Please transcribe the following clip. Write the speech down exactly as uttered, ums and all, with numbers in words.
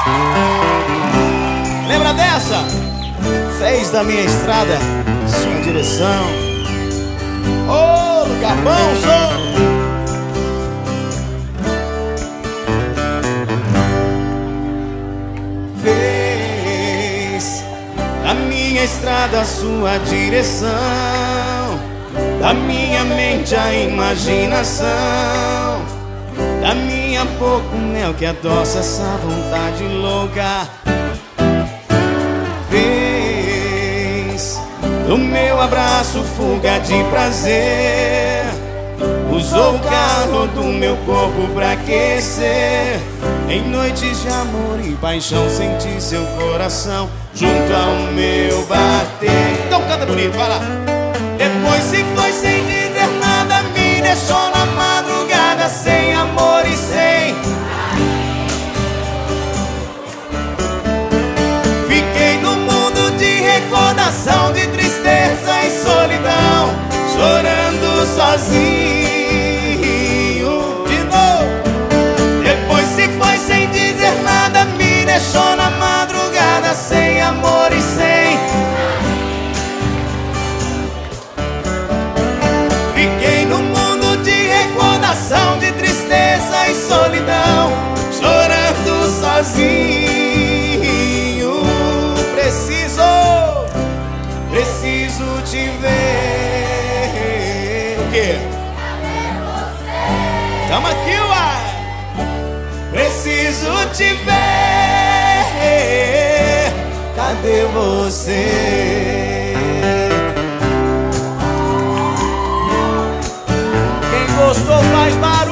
Lembra dessa? Fez da minha estrada sua direção. Ô, lugar bom, sou. Fez da minha estrada sua direção, da minha mente a imaginação, da minha pouco mel que adoça essa vontade louca. Fez do meu abraço fuga de prazer, usou o calor do meu corpo pra aquecer. Em noites de amor e paixão senti seu coração junto ao meu bater. Então canta bonito, vai lá. Depois se foi sem dizer nada, me deixou na madrugada sem amor e sem. Fiquei no mundo de recordação, de tristeza e solidão, chorando sozinho. De novo. Depois se foi sem dizer nada, me deixou na madrugada sem amor e sem. Fiquei no mundo de recordação, de tristeza e solidão, chorando sozinho. Preciso, preciso te ver. O quê? Tamo aqui, uai. Preciso te ver. Cadê você? Gostou, faz barulho.